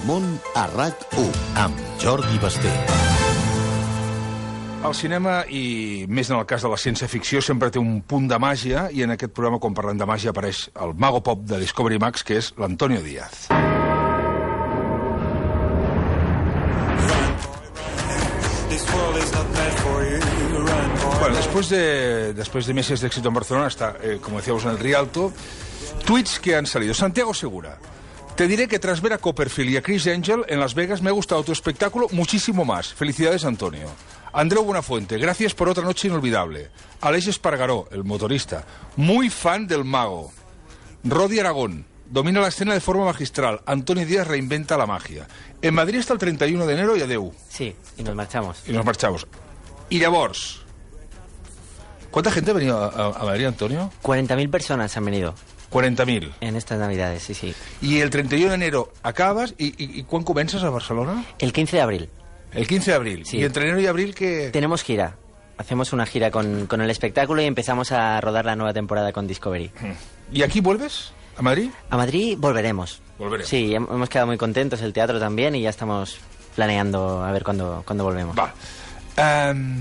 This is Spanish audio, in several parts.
món a RAC1 amb Jordi Basté. El cinema, i més en el cas de la ciència-ficció, sempre té un punt de màgia, i en aquest programa, quan parlem de màgia, apareix el mago pop de Discovery Max, que és l'Antonio Díaz. Bueno, después de meses de éxito en Barcelona, está, como decíamos en el Rialto, tweets que han salido. Santiago Segura: te diré que tras ver a Copperfield y a Chris Angel en Las Vegas me ha gustado tu espectáculo muchísimo más. Felicidades, Antonio. Andreu Buenafuente: gracias por otra noche inolvidable. Aleix Espargaró, el motorista, muy fan del mago. Rodi Aragón: domina la escena de forma magistral. Antonio Díaz reinventa la magia. En Madrid hasta el 31 de enero y adeu. Sí, y nos marchamos. Y nos marchamos. Y llavors, ¿cuánta gente ha venido a Madrid, Antonio? 40.000 personas han venido. 40.000. En estas Navidades, sí, sí. Y el 31 de enero acabas, ¿y cuándo comienzas a Barcelona? El 15 de abril. El 15 de abril. Sí. ¿Y entre enero y abril qué? Tenemos gira. Hacemos una gira con el espectáculo y empezamos a rodar la nueva temporada con Discovery. ¿Y aquí vuelves? ¿A Madrid? A Madrid volveremos. Volveremos. Sí, hemos quedado muy contentos, el teatro también, y ya estamos planeando a ver cuándo volvemos. Va. Anem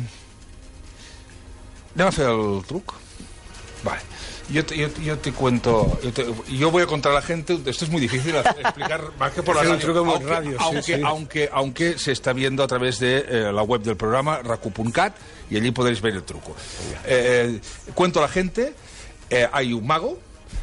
a fer el truc. Vale. Yo te cuento. Yo voy a contar a la gente. Esto es muy difícil explicar más que por la radio. Aunque se está viendo a través de la web del programa racu.cat y allí podréis ver el truco. Cuento a la gente. Hay un mago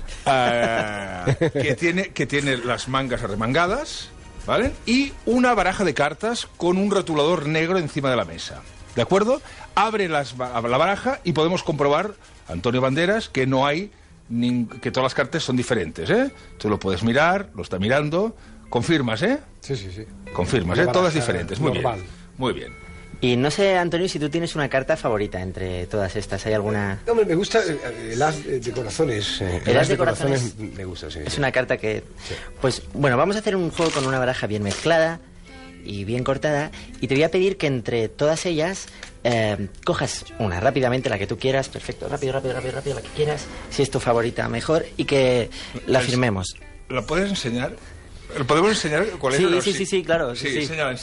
que tiene las mangas arremangadas, ¿vale? Y una baraja de cartas con un rotulador negro encima de la mesa. ¿De acuerdo? Abre la baraja y podemos comprobar, Antonio Banderas, que no hay que todas las cartas son diferentes, ¿eh? Tú lo puedes mirar, lo está mirando. Confirmas, ¿eh? Sí, sí, sí. Confirmas, ¿eh? Todas diferentes. Muy normal. Bien. Muy bien. Y no sé, Antonio, si tú tienes una carta favorita entre todas estas. ¿Hay alguna...? Hombre, me gusta el as de corazones. El as de corazones me gusta, sí. Es una carta que... Sí. Pues, bueno, vamos a hacer un juego con una baraja bien mezclada y bien cortada. Y te voy a pedir que entre todas ellas cojas una rápidamente, la que tú quieras. Perfecto, rápido, la que quieras. Si es tu favorita, mejor. Y que la firmemos. ¿La puedes enseñar? ¿Podemos enseñar cuál es? Sí, claro. Sí. Enséñala.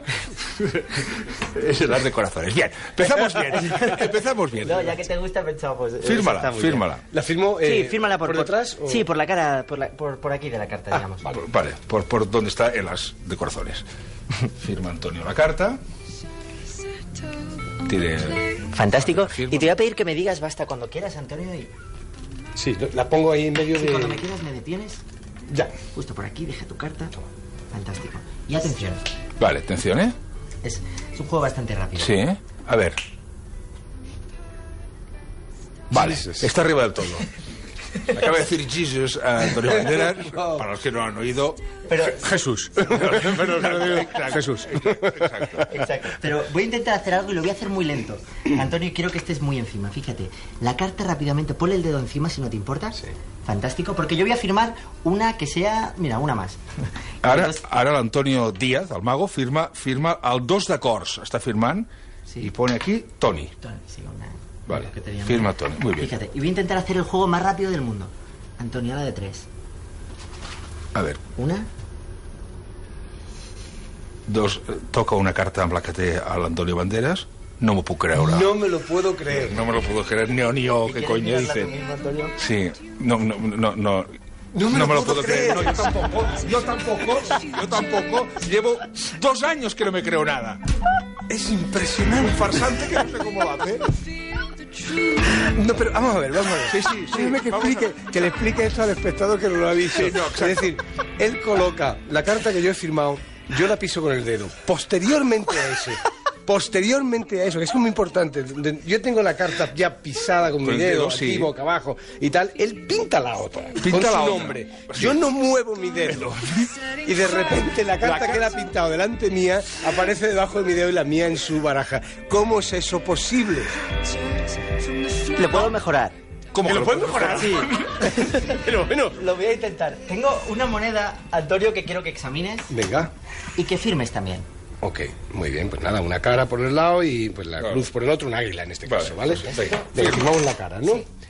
Es el as de corazones. Bien, empezamos bien. No, ya que te gusta, pensaba, pues... Fírmala. ¿La firmo sí, fírmala por detrás? ¿o? Sí, por la cara, por aquí de la carta, digamos. Vale, por donde está el as de corazones. Firma Antonio la carta. Fantástico. Y te voy a pedir que me digas basta cuando quieras, Antonio, y... Sí, la pongo ahí en medio de... Cuando me quieras me detienes. Ya. Justo por aquí, deja tu carta. Fantástico. Y atención. Vale, atención, ¿eh? Es un juego bastante rápido. Sí, ¿eh? A ver. Vale, está arriba del todo. Acaba de decir Jesus a Antonio Banderas, para los que no han oído, pero... Jesús. Jesús. Exacto. Pero voy a intentar hacer algo y lo voy a hacer muy lento. Antonio, quiero que estés muy encima. Fíjate, la carta rápidamente, ponle el dedo encima si no te importa. Sí. Fantástico, porque yo voy a firmar una que sea... Mira, una más. Ara el Antonio Díaz, el mago, firma el 2 d'acords. Està firmant y pone aquí Toni. Toni, sí, una... Vale, firma Toni, muy bien. Fíjate, y voy a intentar hacer el juego más rápido del mundo. Antonio, a la de 3. A ver. 1. 2, toca una carta amb la que té l'Antonio Banderas. No m'ho puc creure. No me lo puedo creer. No me lo puedo creer, ni yo, ¿qué coño dice? Sí, no me lo puedo creer. No, yo tampoco. Llevo 2 años que no me creo nada. Es impresionante, un farsante que no sé cómo lo hace. No, pero vamos a ver. Sí. Déjeme que le explique eso al espectador que no lo ha visto. Sí, no, es decir, él coloca la carta que yo he firmado, yo la piso con el dedo. Posteriormente a eso, que es muy importante, yo tengo la carta ya pisada con mi dedo, aquí, boca abajo y tal, él pinta la otra, con su nombre. Sí. Yo no muevo mi dedo. Y de repente la carta que él ha pintado delante mía aparece debajo de mi dedo y la mía en su baraja. ¿Cómo es eso posible? Lo puedo mejorar. ¿Cómo que lo puedes mejorar? Sí. Pero bueno. Lo voy a intentar. Tengo una moneda, Antonio, que quiero que examines. Venga. Y que firmes también. Ok, muy bien, pues nada, una cara por el lado y pues la cruz por el otro, un águila en este caso, ¿vale? Venga, firmamos la cara, ¿no? Sí.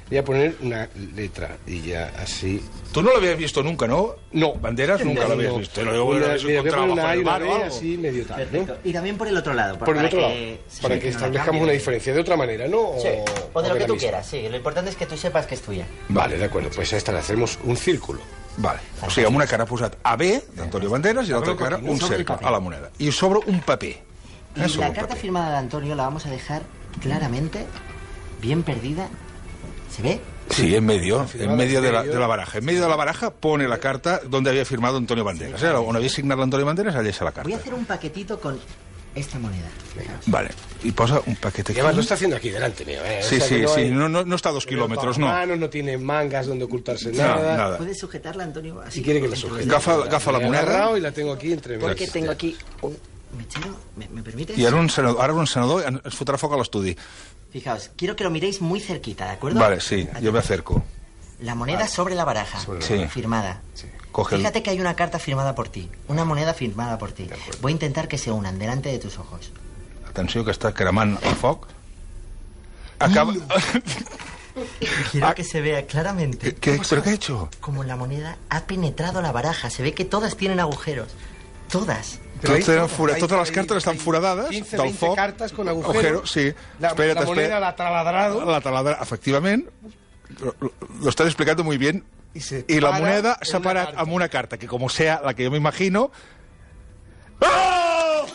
voy a poner una letra y ya así. Tú no lo habías visto nunca, ¿no? No. Banderas nunca lo habías visto. Te lo digo, lo habías encontrado bajo el bar o algo. Así medio tal, Perfecto. Y también por el otro lado. Por el otro lado, para que establezcamos una diferencia de otra manera, ¿no? Sí, o de lo que tú misma. quieras, sí. Lo importante es que tú sepas que es tuya. Vale, de acuerdo, pues a esta le hacemos un círculo. Vale. O sigui, amb una cara posat AB, d'Antonio Banderas, i l'altra cara un cercle a la moneda. I sobre un paper. Y la carta firmada de Antonio la vamos a dejar claramente, bien perdida. ¿Se ve? Sí, en medio de la baraja. En medio de la baraja pone la carta donde había firmado Antonio Banderas. On havia signat l'Antonio Banderas, allà està la carta. Voy a hacer un paquetito con esta moneda. Fijaos. Vale, y posa un paquete aquí. Y además lo está haciendo aquí delante mío, ¿eh? Sí, O sea, sí, que no sí, hay- no está a 2 kilómetros, no. Manos, no tiene mangas donde ocultarse No, nada. nada. ¿Puedes sujetarla, Antonio? Así Si quiere que la entre los sujete. dedos. Agafa la he moneda. agarrado y la tengo aquí entre Porque medias. tengo aquí un mechero. ¿Me permites? I ara un senador ens fotrà foc a l'estudi. Fijaos, quiero que lo miréis muy cerquita, ¿de acuerdo? Vale, sí, yo me acerco. La moneda sobre la baraja, Sí. firmada. Coge el- Fíjate que hay una carta firmada por ti, una moneda firmada por ti. Voy a intentar que se unan delante de tus ojos. Atenció, que està cremant el foc. Acaba... Quiero que se vea claramente. ¿Pero qué ha hecho? Como la moneda ha penetrado la baraja. Se ve que todas tienen agujeros. Todas. Pero ahí Totes les hay- cartes estan hay foradades 15, del 20 foc. cartas con agujeros. Agujero, sí. La moneda la ha taladrado. La taladra, efectivament. Lo estás explicando muy bien. Y se Y la para moneda en s'ha una parat carta. amb una carta que, como sea la que yo me imagino... ¡Oh!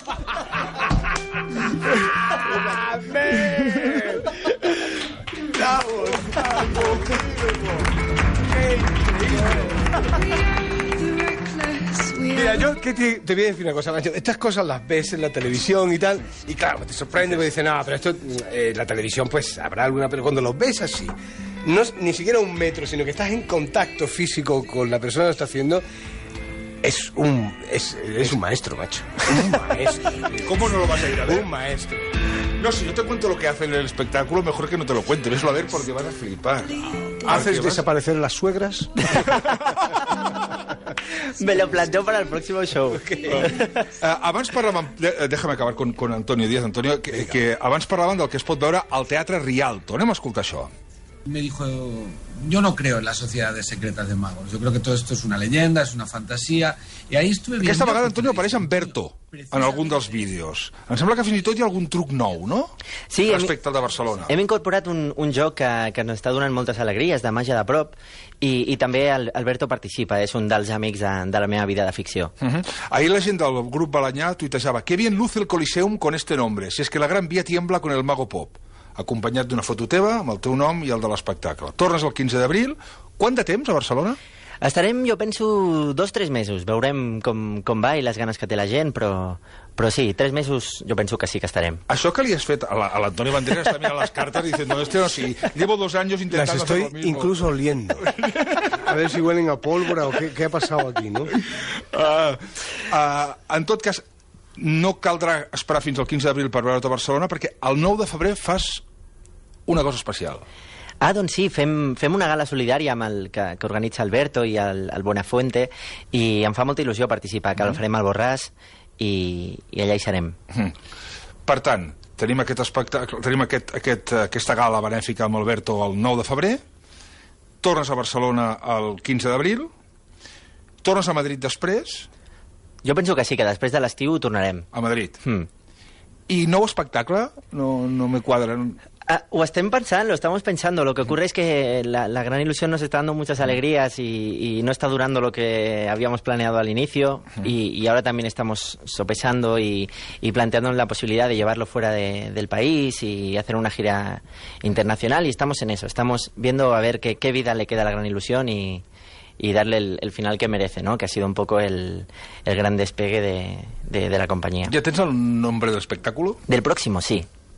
Mira, yo que te voy a decir una cosa, macho. Estas cosas las ves en la televisión y tal, y claro, te sorprende porque dices, no, pero esto, la televisión, pues habrá alguna, pero cuando los ves así, no es ni siquiera un metro, sino que estás en contacto físico con la persona que lo está haciendo, es un maestro, macho. Un maestro. ¿Cómo no lo vas a ir a ver? Un maestro. No, si yo te cuento lo que hace en el espectáculo, mejor que no te lo cuente. Veslo a ver porque vas a flipar. ¿Haces desaparecer a las suegras? Me lo planteo para el próximo show. Abans parlàvem... Déjame acabar con Antonio Díaz. Antonio, que abans parlàvem del que es pot veure al Teatre Rialto. Anem a escoltar això. Me dijo, yo no creo en las sociedades secretas de magos. Yo creo que todo esto es una leyenda, es una fantasía. Y ahí estuve viendo... Aquesta vegada, Antonio, apareix en Berto en algun dels vídeos. Em sembla que fins i tot hi ha algun truc nou, no? Sí, Respecte al de Barcelona. Hem incorporat un joc que ens està donant moltes alegries, de màgia de prop, i també Alberto participa, és un dels amics de la meva vida de ficció. Ahir la gent del grup Balanyà tuitejava «Qué bien luce el Coliseum con este nombre, si es que la Gran Vía tiembla con el Mago Pop», acompanyat d'una foto teva amb el teu nom i el de l'espectacle. Tornes el 15 d'abril. Quant de temps a Barcelona? Estarem, jo penso, 2 o 3 mesos. Veurem com va i les ganes que té la gent, però sí, 3 mesos jo penso que sí que estarem. Això que li has fet a l'Antonio Banderas està mirant les cartes diciendo, este no, sí, llevo 2 años intentando Las hacer estoy lo mismo. incluso oliendo. A ver si huelen a pólvora o qué ha pasado aquí, ¿no? En tot cas, no caldrà esperar fins al 15 d'abril per veure't a Barcelona, perquè el 9 de febrer fas una cosa especial. Ah, doncs sí, fem una gala solidària amb el que organitza Alberto i el Buenafuente, i em fa molta il·lusió participar, que el farem al Borràs, i allà hi serem. Per tant, tenim aquest espectacle, tenim aquesta gala benèfica amb Alberto el 9 de febrer, tornes a Barcelona el 15 d'abril, tornes a Madrid després... Jo penso que sí, que després de l'estiu tornarem. A Madrid. Hmm. I nou espectacle? No me cuadran... Lo estamos pensando. Lo que ocurre es que la gran ilusión nos está dando muchas alegrías y no está durando lo que habíamos planeado al inicio, y ahora también estamos sopesando y planteándonos la posibilidad de llevarlo fuera del país y hacer una gira internacional, y estamos en eso. Estamos viendo a ver qué vida le queda a la gran ilusión y darle el final que merece, ¿no? Que ha sido un poco el gran despegue de la compañía. ¿Ya tens el nombre del espectáculo? Del próximo, sí.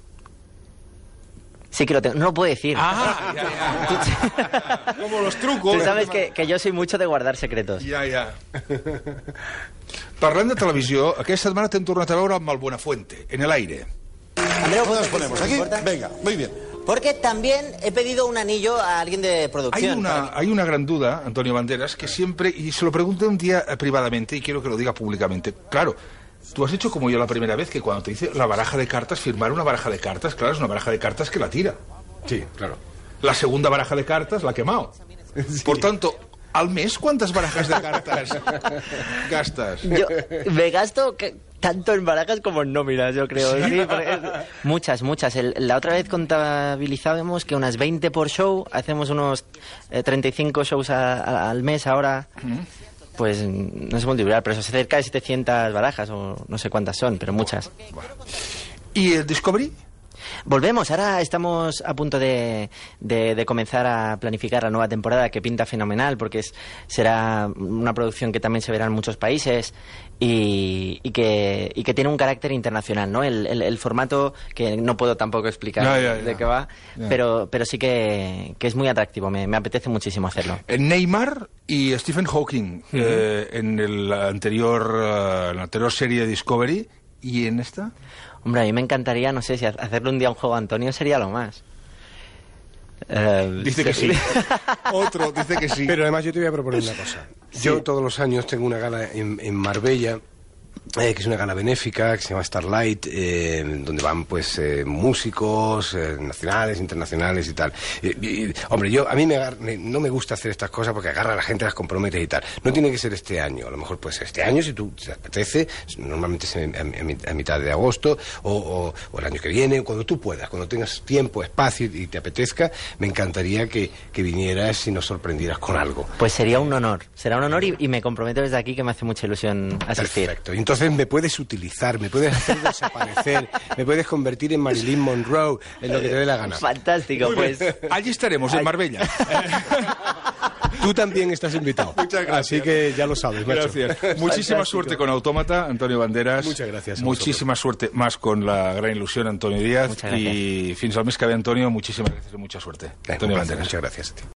Sí que lo tengo. No lo puedo decir. Ah, ya. Como los trucos. Tú sabes que yo soy mucho de guardar secretos. Ja. Parlant de televisió, aquesta setmana t'hem tornat a veure amb el Buenafuente, en el aire. Andreu, ¿Nos ponemos aquí? Venga, muy bien. Porque también he pedido un anillo a alguien de producción. Hay una gran duda, Antonio Banderas, que siempre, y se lo pregunté un día privadamente, y quiero que lo diga públicamente. Claro, tú has hecho como yo la primera vez, que cuando te dice la baraja de cartas, firmar una baraja de cartas, claro, es una baraja de cartas que la tira. Sí, claro. la segunda baraja de cartas la ha quemado. Sí. Por tanto, al mes, ¿cuántas barajas de cartas gastas? Yo me gasto tanto en barajas como en nóminas, yo creo. ¿Sí? Muchas. La otra vez contabilizábamos que unas 20 por show, hacemos unos 35 shows al mes ahora. Pues no sé multiplicar, pero eso es cerca de 700 barajas, o no sé cuántas son, pero muchas. Bueno. ¿Y el Discovery? Volvemos, ahora estamos a punto de comenzar a planificar la nueva temporada, que pinta fenomenal, porque será una producción que también se verá en muchos países y que tiene un carácter internacional, ¿no? El formato, que no puedo tampoco explicar de qué va, pero sí que es muy atractivo, me apetece muchísimo hacerlo. Neymar y Stephen Hawking en la anterior serie de Discovery, ¿y en esta? Hombre, a mí me encantaría, no sé, si hacerle un día un juego a Antonio sería lo más. Dice que sí. Otro dice que sí. Pero además yo te voy a proponer una cosa. Sí. Yo todos los años tengo una gala en Marbella, que es una gala benéfica, que se llama Starlight, donde van pues músicos nacionales, internacionales y tal. Hombre, a mí no me gusta hacer estas cosas porque agarra a la gente, las compromete y tal. No tiene que ser este año. A lo mejor pues este año, si tú te apetece, normalmente es a mitad de agosto o el año que viene, cuando tú puedas, cuando tengas tiempo, espacio y te apetezca, me encantaría que vinieras y nos sorprendieras con algo. Pues sería un honor y me comprometo desde aquí que me hace mucha ilusión asistir. Perfecto. Entonces me puedes utilizar, me puedes hacer desaparecer, me puedes convertir en Marilyn Monroe, en lo que te dé la gana. Fantástico, pues. Allí estaremos, en Marbella. Tú también estás invitado. Muchas gracias. Así que ya lo sabes, macho. Gracias. Muchísima suerte con Autómata, Antonio Banderas. Muchas gracias. Muchísima suerte más con La Gran Ilusión, Antonio Díaz. Muchas gracias. Y fins al mes que ve, Antonio, muchísimas gracias y mucha suerte. Antonio Banderas. Muchas gracias a ti.